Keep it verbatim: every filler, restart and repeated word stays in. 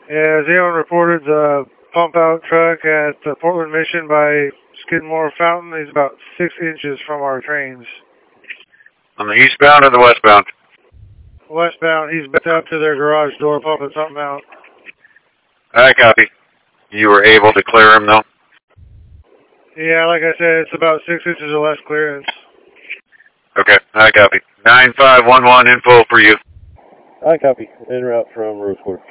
Yeah, Zeon reported the pump out truck at the Portland Mission by Skidmore Fountain is about six inches from our trains. On the eastbound or the westbound? Westbound, he's backed up to their garage door pumping something out. I copy. You were able to clear him, though? Yeah, like I said, it's about six inches or less clearance. Okay, I copy. nine five one one info for you. I copy. En route from Rose Quarter.